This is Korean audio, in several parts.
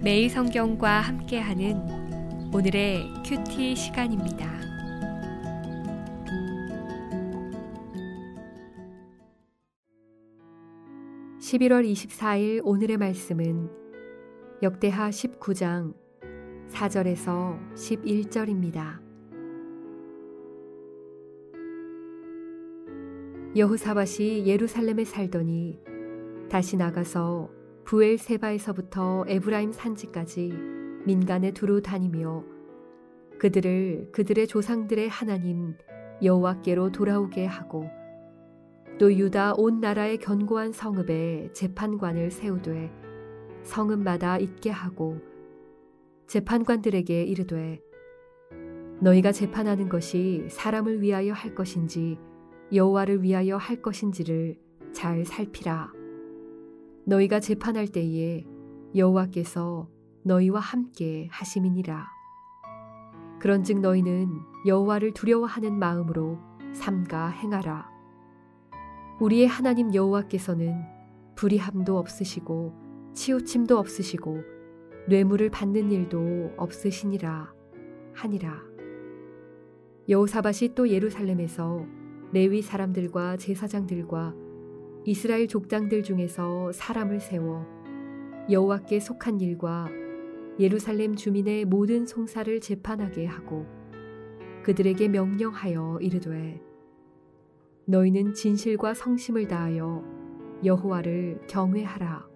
매일 성경과 함께하는 오늘의 큐티 시간입니다. (11월 24일) 오늘의 말씀은 역대하 19장 4절에서 11절입니다. 여호사밧이 예루살렘에 살더니 다시 나가서 부엘세바에서부터 에브라임 산지까지 민간에 두루 다니며 그들을 그들의 조상들의 하나님 여호와께로 돌아오게 하고 또 유다 온 나라의 견고한 성읍에 재판관을 세우되 성읍마다 있게 하고 재판관들에게 이르되 너희가 재판하는 것이 사람을 위하여 할 것인지 여호와를 위하여 할 것인지를 잘 살피라. 너희가 재판할 때에 여호와께서 너희와 함께 하심이니라. 그런즉 너희는 여호와를 두려워하는 마음으로 삼가 행하라. 우리의 하나님 여호와께서는 불의함도 없으시고 치우침도 없으시고 뇌물을 받는 일도 없으시니라 하니라. 여호사밧이 또 예루살렘에서 레위 사람들과 제사장들과 이스라엘 족장들 중에서 사람을 세워 여호와께 속한 일과 예루살렘 주민의 모든 송사를 재판하게 하고 그들에게 명령하여 이르되 너희는 진실과 성심을 다하여 여호와를 경외하라.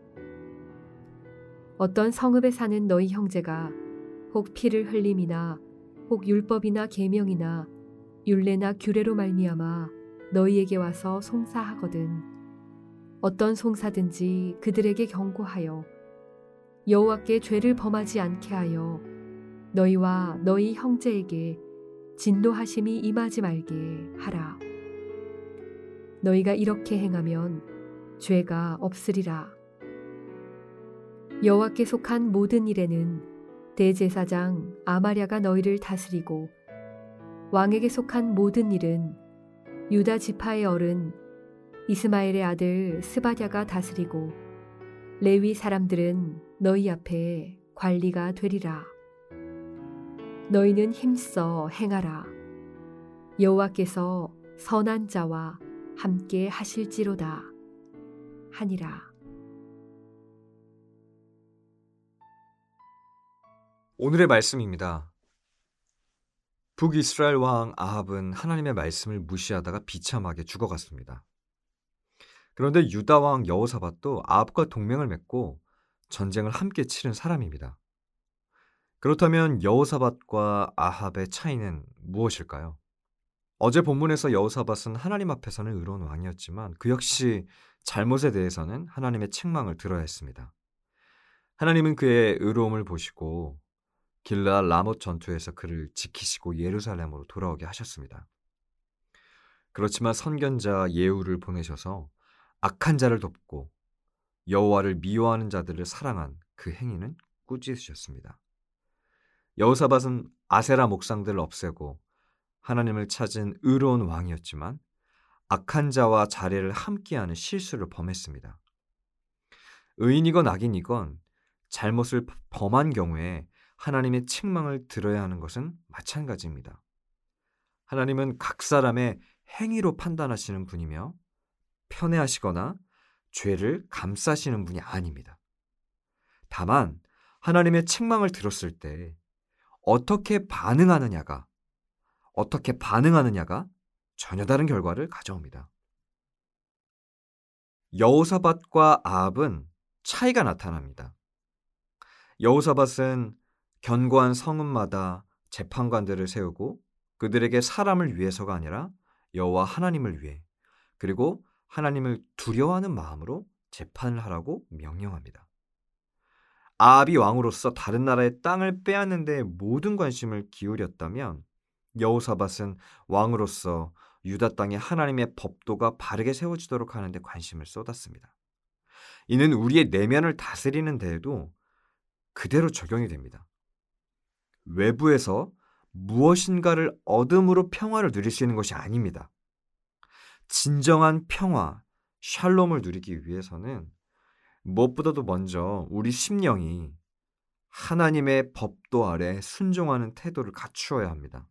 어떤 성읍에 사는 너희 형제가 혹 피를 흘림이나 혹 율법이나 계명이나 율례나 규례로 말미암아 너희에게 와서 송사하거든 어떤 송사든지 그들에게 경고하여 여호와께 죄를 범하지 않게 하여 너희와 너희 형제에게 진노하심이 임하지 말게 하라. 너희가 이렇게 행하면 죄가 없으리라. 여호와께 속한 모든 일에는 대제사장 아마랴가 너희를 다스리고 왕에게 속한 모든 일은 유다 지파의 어른 이스마엘의 아들 스바랴가 다스리고 레위 사람들은 너희 앞에 관리가 되리라. 너희는 힘써 행하라. 여호와께서 선한 자와 함께 하실지로다 하니라. 오늘의 말씀입니다. 북이스라엘 왕 아합은 하나님의 말씀을 무시하다가 비참하게 죽어갔습니다. 그런데 유다 왕 여호사밧도 아합과 동맹을 맺고 전쟁을 함께 치른 사람입니다. 그렇다면 여호사밧과 아합의 차이는 무엇일까요? 어제 본문에서 여호사밧은 하나님 앞에서는 의로운 왕이었지만 그 역시 잘못에 대해서는 하나님의 책망을 들어야 했습니다. 하나님은 그의 의로움을 보시고 길르앗 라못 전투에서 그를 지키시고 예루살렘으로 돌아오게 하셨습니다. 그렇지만 선견자 예후를 보내셔서 악한 자를 돕고 여호와를 미워하는 자들을 사랑한 그 행위는 꾸짖으셨습니다. 여호사밧은 아세라 목상들을 없애고 하나님을 찾은 의로운 왕이었지만 악한 자와 자례를 함께하는 실수를 범했습니다. 의인이건 악인이건 잘못을 범한 경우에 하나님의 책망을 들어야 하는 것은 마찬가지입니다. 하나님은 각 사람의 행위로 판단하시는 분이며 편애하시거나 죄를 감싸시는 분이 아닙니다. 다만 하나님의 책망을 들었을 때 어떻게 반응하느냐가 전혀 다른 결과를 가져옵니다. 여호사밧과 아합은 차이가 나타납니다. 여호사밧은 견고한 성읍마다 재판관들을 세우고 그들에게 사람을 위해서가 아니라 여호와 하나님을 위해 그리고 하나님을 두려워하는 마음으로 재판을 하라고 명령합니다. 아합이 왕으로서 다른 나라의 땅을 빼앗는 데 모든 관심을 기울였다면 여호사밧은 왕으로서 유다 땅에 하나님의 법도가 바르게 세워지도록 하는 데 관심을 쏟았습니다. 이는 우리의 내면을 다스리는 데에도 그대로 적용이 됩니다. 외부에서 무엇인가를 얻음으로 평화를 누릴 수 있는 것이 아닙니다. 진정한 평화, 샬롬을 누리기 위해서는 무엇보다도 먼저 우리 심령이 하나님의 법도 아래 순종하는 태도를 갖추어야 합니다.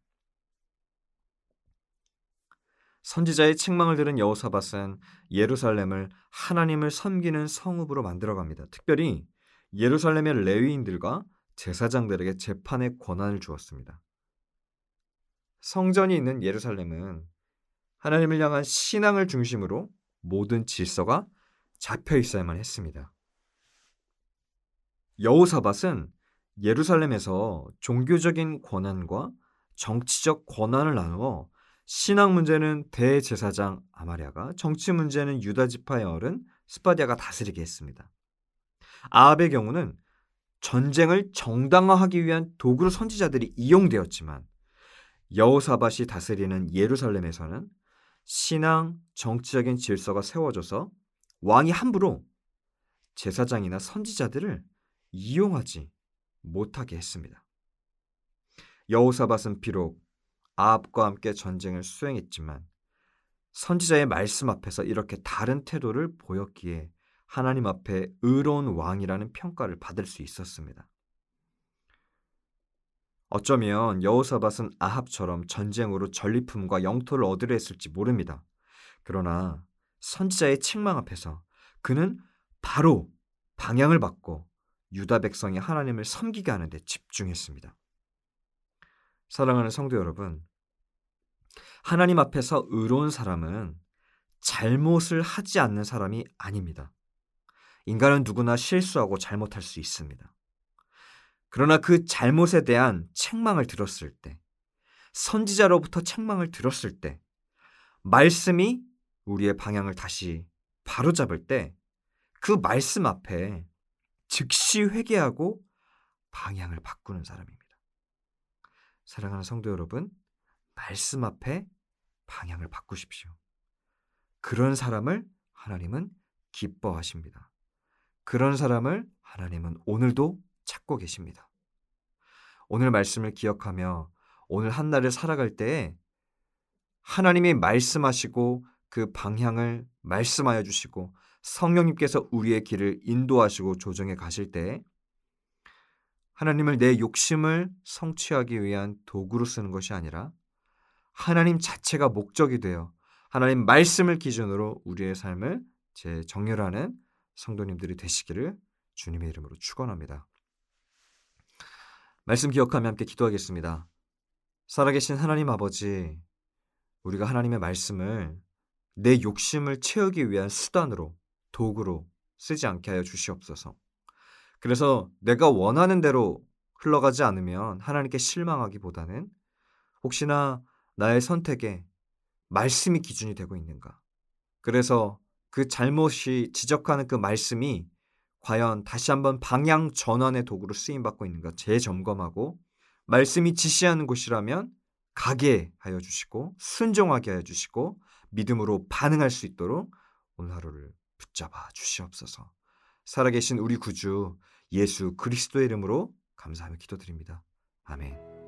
선지자의 책망을 들은 여호사밧은 예루살렘을 하나님을 섬기는 성읍으로 만들어갑니다. 특별히 예루살렘의 레위인들과 제사장들에게 재판의 권한을 주었습니다. 성전이 있는 예루살렘은 하나님을 향한 신앙을 중심으로 모든 질서가 잡혀 있어야만 했습니다. 여호사밧은 예루살렘에서 종교적인 권한과 정치적 권한을 나누어 신앙 문제는 대제사장 아마랴가, 정치 문제는 유다 지파의 어른 스파디아가 다스리게 했습니다. 아합의 경우는 전쟁을 정당화하기 위한 도구로 선지자들이 이용되었지만 여호사밧이 다스리는 예루살렘에서는 신앙, 정치적인 질서가 세워져서 왕이 함부로 제사장이나 선지자들을 이용하지 못하게 했습니다. 여호사밧은 비록 아합과 함께 전쟁을 수행했지만 선지자의 말씀 앞에서 이렇게 다른 태도를 보였기에 하나님 앞에 의로운 왕이라는 평가를 받을 수 있었습니다. 어쩌면 여호사밧은 아합처럼 전쟁으로 전리품과 영토를 얻으려 했을지 모릅니다. 그러나 선지자의 책망 앞에서 그는 바로 방향을 바꿔 유다 백성이 하나님을 섬기게 하는 데 집중했습니다. 사랑하는 성도 여러분, 하나님 앞에서 의로운 사람은 잘못을 하지 않는 사람이 아닙니다. 인간은 누구나 실수하고 잘못할 수 있습니다. 그러나 그 잘못에 대한 책망을 들었을 때, 선지자로부터 책망을 들었을 때, 말씀이 우리의 방향을 다시 바로잡을 때, 그 말씀 앞에 즉시 회개하고 방향을 바꾸는 사람입니다. 사랑하는 성도 여러분, 말씀 앞에 방향을 바꾸십시오. 그런 사람을 하나님은 기뻐하십니다. 그런 사람을 하나님은 오늘도 찾고 계십니다. 오늘 말씀을 기억하며 오늘 한 날을 살아갈 때에 하나님이 말씀하시고 그 방향을 말씀하여 주시고 성령님께서 우리의 길을 인도하시고 조정해 가실 때에 하나님을 내 욕심을 성취하기 위한 도구로 쓰는 것이 아니라 하나님 자체가 목적이 되어 하나님 말씀을 기준으로 우리의 삶을 정렬하는 성도님들이 되시기를 주님의 이름으로 축원합니다. 말씀 기억하며 함께 기도하겠습니다. 살아계신 하나님 아버지, 우리가 하나님의 말씀을 내 욕심을 채우기 위한 수단으로, 도구로 쓰지 않게 하여 주시옵소서. 그래서 내가 원하는 대로 흘러가지 않으면 하나님께 실망하기보다는 혹시나 나의 선택에 말씀이 기준이 되고 있는가? 그래서 그 잘못이 지적하는 그 말씀이 과연 다시 한번 방향 전환의 도구로 쓰임받고 있는가 재점검하고 말씀이 지시하는 곳이라면 가게 하여 주시고 순종하게 하여 주시고 믿음으로 반응할 수 있도록 오늘 하루를 붙잡아 주시옵소서. 살아계신 우리 구주 예수 그리스도의 이름으로 감사하며 기도드립니다. 아멘.